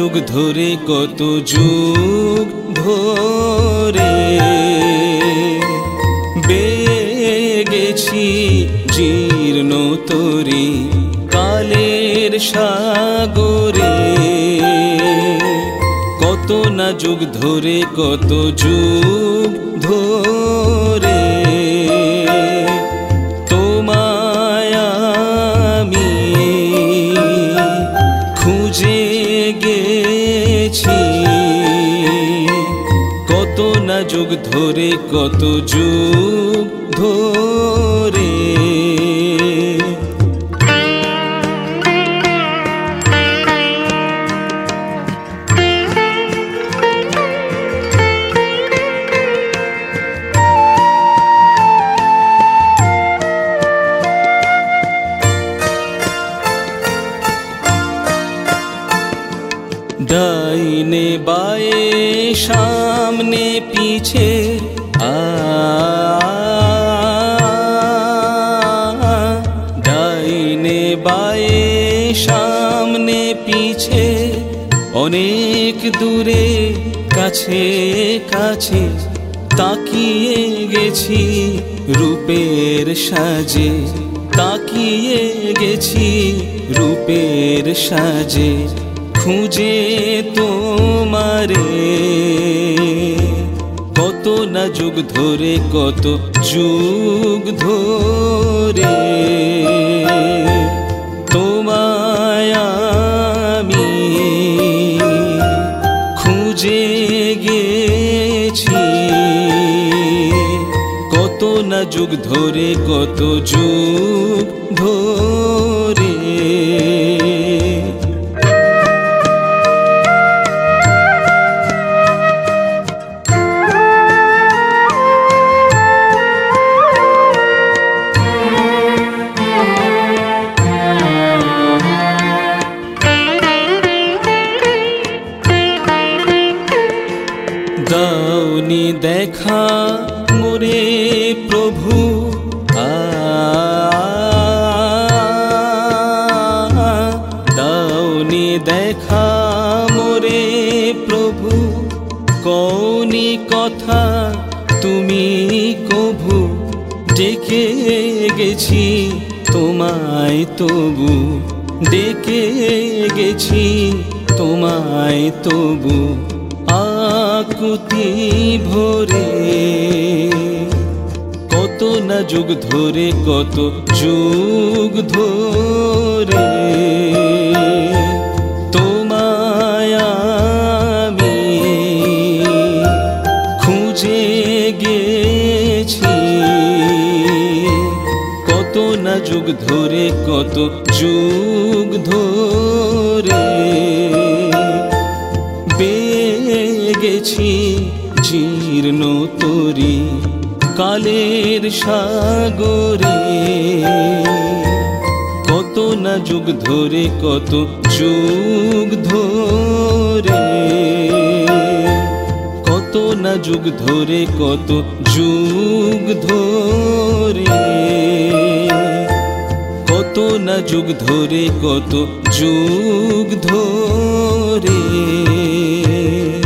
যুগ ধরে কত যুগ ধরে বেয়ে গেছি জীর্ণ তরি কালের সাগরে। কত না যুগ ধরে কত যুগ ধরে তোমায় আমি খুঁজে গেছি। কত না যুগ ধরে কত যুগ ধরে ডাইনে বায়ে সামনে পিছে ডাইনে বায়ে সামনে পিছে অনেক দূরে কাছে কাছে তাকিয়ে গেছি রূপের সাজে। তাকিয়ে গেছি রূপের সাজে খুঁজে তোমারে। কত না যুগ ধরে কত যুগ ধরে তোমায় আমি খুঁজে গেছি। কত না যুগ ধরে কত যুগ ধরে দাওনি দেখা মোরে প্রভু দাওনি দেখা মোরে প্রভু। কওনি কথা তুমি কভু ডেকে গেছি তোমায় তবু। ডেকে গেছি তোমায় তবু আকুতি ভরে। কত না যুগ ধরে কত যুগ ধরে তোমায় আমি খুঁজে গেছি। কত না যুগ ধরে কত যুগ ধরে বেয়ে গেছি জীর্ণ তরি কালের সাগরে। কত না যুগ ধরে কত যুগ ধরে কত না যুগ ধরে কত যুগ ধরে কত না যুগ ধরে কত যুগ ধরে।